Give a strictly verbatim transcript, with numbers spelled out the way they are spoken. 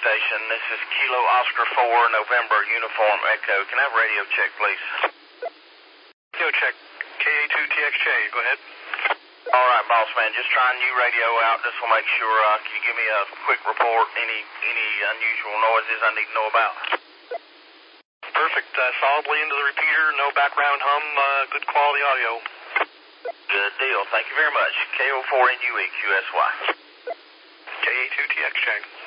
station. This is Kilo Oscar four, November, Uniform Echo. Can I have radio check, please? Radio check. K A two T X J, go ahead. All right, boss man, just trying new radio out. This will make sure, uh, can you give me a quick report, any any unusual noises I need to know about? Perfect. Uh, solidly into the repeater, no background hum, uh, good quality audio. Good deal. Thank you very much. K O four N U E Q S Y. K A two T X J.